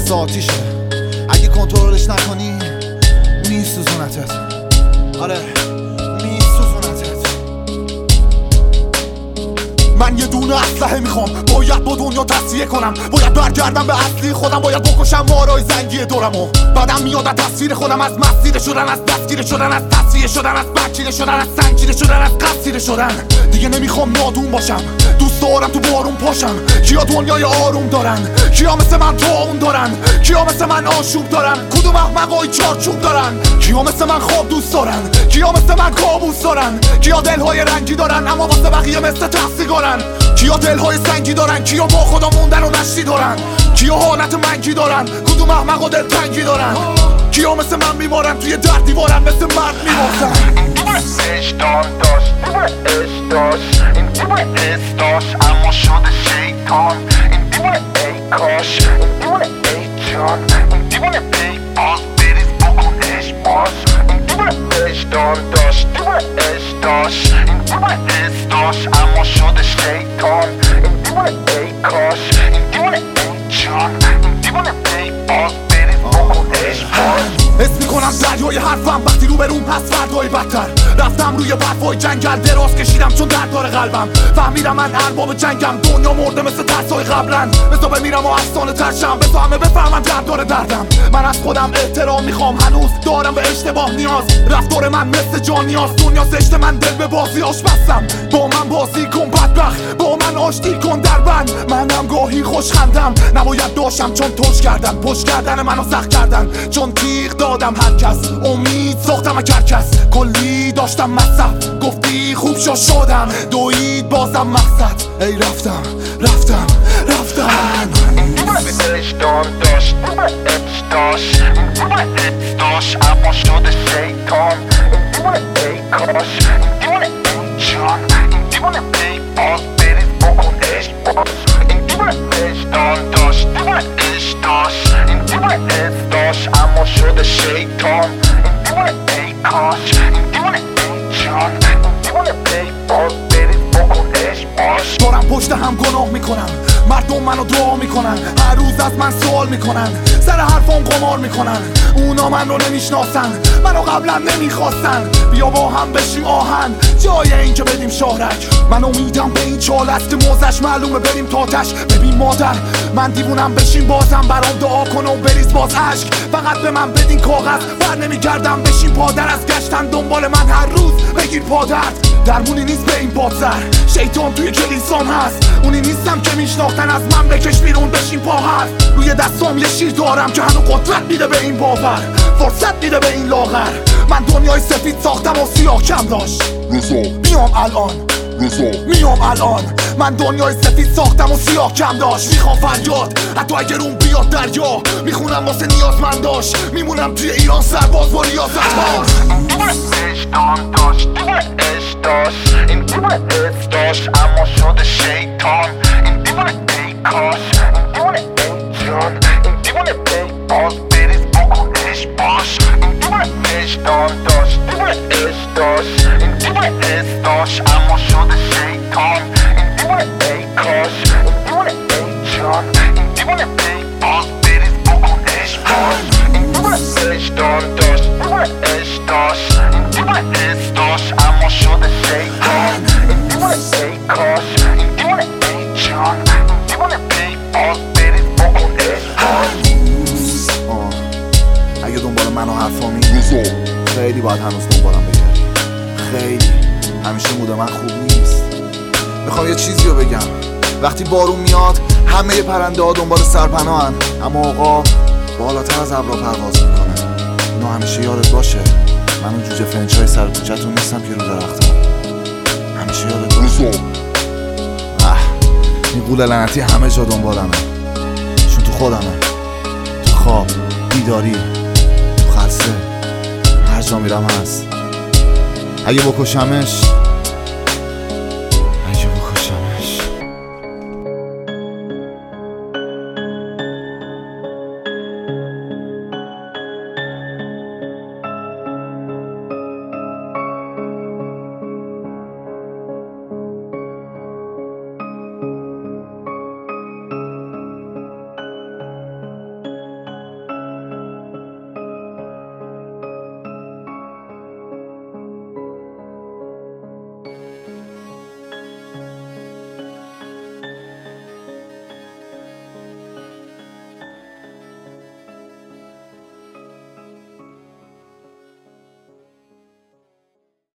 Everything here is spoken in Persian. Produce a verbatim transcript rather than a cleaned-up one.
مثل آتیشه، اگه کنترلش نکنی میسوزونتت. آره میسوزونتت. من یه دونه اسلحه میخوام، باید با دنیا تصفیه کنم، باید برگردم به اصلی خودم، باید بکشم مارای زنگی دورمو. بعدم میاد از تصویر خودم، از مسیر شدن، از دستگیر شدن، از تصفیه شدن، از بکیره شدن، از سنگیره شدن، از قصیره شدن. دیگه نمیخوام نادون باشم، دوست دارم تو بارون پاشم. کیا دنیای آروم دارن؟ کیا مثل من طاعون دارن؟ کیا مثل من آشوب دارن؟ کدوم احمقای چارچوب دارن؟ کیا مثل من خواب دوست دارن؟ کیا مثل من کابوس دارن؟ کیا دلهای رنگی دارن اما واسه بقیه مثل تحصیگارن؟ کیا دلهای سنگی دارن؟ کیا با خدا موندن و نشتی دارن؟ کیا حالت منگی دارن؟ کدوم احمقا دل تنگی دارن؟ کیا مثل من میمارن توی در دیوارن مثل مرد میمارن؟ اشتان داشت اش داشت این دیوونه اس داشت اما شده شیطان. این دیوونه ای کاش، این دیوونه ای جان، این دیوونه ای باز بریز بکنش باز. این دیوونه اشتان داشت دیوونه اش داشت این دیوونه اس داشت اما شده شیطان. این دیوونه ای کاش، این دیوونه ای جان، این دیوونه ای باز بریز بکنش باز. حس میکنم دریای حرفم وقتی رو برون هست فردای بدتر. رفتم روی برفای جنگل دراز کشیدم چون درد داره قلبم. فهمیدم من ارباب جنگم، دنیا مرده مثل ترسای قبلن. بسا بمیرم و افسانه ترشم، بسا همه بفهمن درد داره دردم. من از خودم احترام میخوام، هنوز دارم به اشتباه نیاز. رفتار من مثل جان نیاز، دنیا زشت من دل به بازی آش بستم. با من بازی کن بدبخت، با من آشتی کن در بند. منم گاهی خوش خندم، نباید داشتم چون توش کردن. پشت کردن منو سخت کردن چون تیغ دادم هر کس. امید ساختم اگر کس کلی داشتم مصرف. گفتی خوب شو شدم، دوید بازم مقصد. ای رفتم رفتم رفتم. این دیوونه اشتان داشت اچ داشت این دیوونه اچ داشت اما شده شیطان. این دیوونه ای کاش، این دیوونه ای جان، این دیوونه ای باز بریز بکنش باز. این دیوونه اشتان داشت دیوونه اش داشت این دیوونه اس داشت اما شده شیطان. این دیوونه ای کاش، این دیوونه ای جان، این دیوونه ای باز بریز بکنش باز. دارم پشت هم گناه میکنم، مردم منو دعا میکنن، هر روز از من سوال میکنن، سر حرفام قمار میکنن. اونا من رو نمیشناسن، منو قبلا نمیخواستن. بیا با هم بشیم آهن جای این که بدیم شهرک. من امیدم به این چال است که موزش معلومه بریم تاتش. ببین مادر من دیوونم، بشین بازم برام دعا کن و بریز باز عشق. فقط به من بدین کاغذ، بر نمیگردم بشین پادر. از گشتن دنبال من هر روز بگیر پادرد. درمونی نیست به این پادزر، شیطان توی کلیسام هست. اونی نیستم که میشناختن، از من بکش بیرون بشین پا هست. روی دستام یه شیر دارم که هنو قدرت میده به این باور، فرصت میده به این لاغر. من دنیای سفید ساختم و سیاه کم داشت. میام الان میام الان من دنیای سفید ساختم و سیاه کم داشت. میخوام فریاد حتی اگر اون بیاد دریا، میخونم واسه نیازمنداش. میمونم توی ایران سرباز با ریاضت هاش. این دیوونه اشتان داشت دیوونه اش داشت این دیوونه اس داشت اما شده شیطان. این دیوونه ای کاش، این دیوونه ای جان، این دیوونه ای باز بریز بکنش باش. این دیوونه اشتان داشت دیوونه اش داشت این دیوونه اس داشت اما شده شیطان. این دیوونه ای کاش، این دیوونه ای جان، این دیوونه ای باز بریز بکنش باش. این دیوونه اشتان داشت دیوونه اش داشت این دیوونه اس داشت اما شده شیطان. این دیوونه ای کاش، این دیوونه ای جان، این دیوونه ای باز بریز بکنش باش. اگه دنبال من و حرفامی خیلی باید هنوز دنبالم بگردی. خیلی همیشه مود من خوب نیست. میخوام یه چیزی رو بگم، وقتی بارون میاد همه پرنده ها دنبال سرپناهن، اما آقا بالاتر از ابرا پرواز میکنه. اینو همیشه یادت باشه. من اون جوجه فرنچ های سر کوچه‌تون نیستم که رو درختم. همیشه یادت باشه. اه این قول لعنتی همه جا دنبالمه، چون تو خودمه، تو خواب، بیداری، تو خلسه، هر جا میرم هست. اگه بکشمش